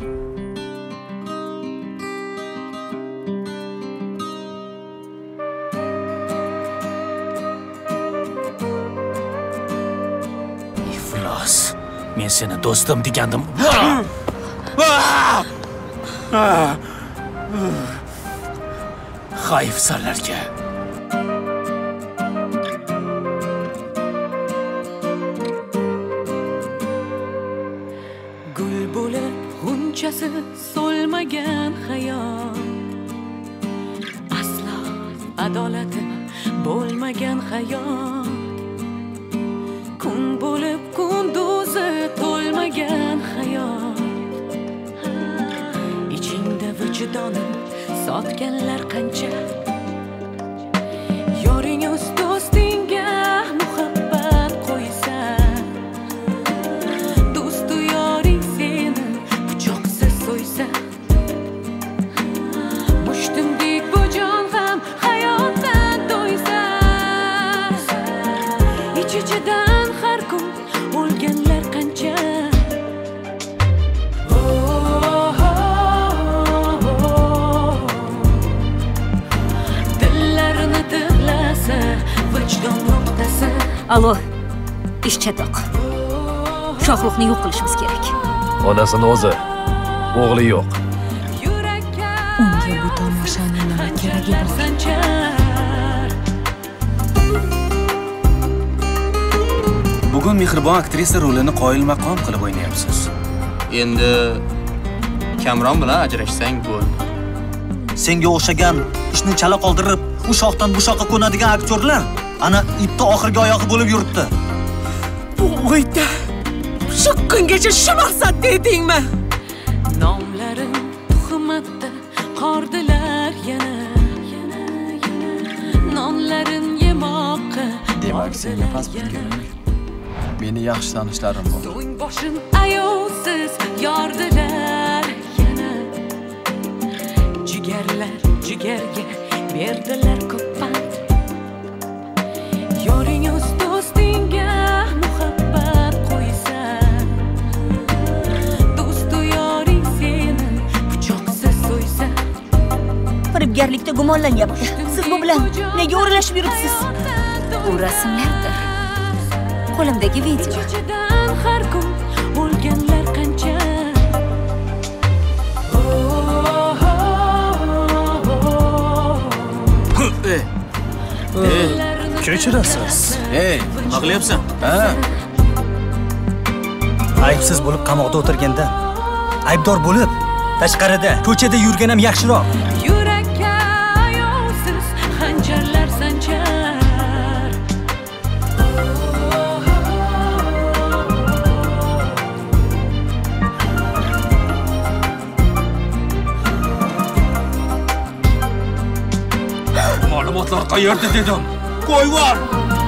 Iflos. Men seni do'stim degandim. Hayfsanlarga. Gul bo'lib g'unchasi so'lmagan hayot, aslo adolati bo'lmagan hayot, kun bo'lib kunduzi to'lmagan hayot, ichingda vijdonim sotganlar qancha, yoring o'z do'stingga muhabbat qo'ysa, do'stu yoring seni pichoqsiz so'ysa, mushtumdek bu jon ham hayotdan to'ysa, ich-ichidan har kun o'lganlar qancha. Alo, ish chatoq. Shohruxni yo'q qilishimiz kerak. Onasini o'zi, o'g'li yo'q. Unga bu tomoshaning nima keragi bor? Bugun mehribon aktrisa rolini qoyilmaqom qilib o'ynayapsiz. Endi Kamron bilan ajrashsang bo'ldi. Senga o'xshagan ishni chala qoldirib, u shoxdan bu shoqqa qo'nadigan aktyorlar ana ipda oxirgi oyog'i bo'lib yuribdi. Bu uyda shu kungacha shu maqsadda edingmi? Nomlarim tuhmatda qordilar yana, nonlarin yemoqqa. Demak, senga pasport kerak. Meni yaxshi tanishlarim bor. So'ng boshim ayovsiz yordilar yana, jigarlar jigarga berdilar ko'ppan. Yoring o'z do'stingga muhabbat qo'ysa, do'stu yoring seni pichoqsiz so'ysa, Firibgarlikda gumonlanyapti. Siz bu bilan nega o'ralashib yuribsiz? Bu rasmlardir. Qo'limdagi video. ich-ichidan har kun o'lganlar qancha. Kechirasiz. Ey, nima qilyapsan? Aybsiz bo'lib qamoqda o'tirganda, aybdor bo'lib tashqarida, ko'chada yurgan ham yaxshiroq. Yurakka ayovsiz xanjarlar sanchar. Ma'lumotlar qayerda dedim. Qo'yvor.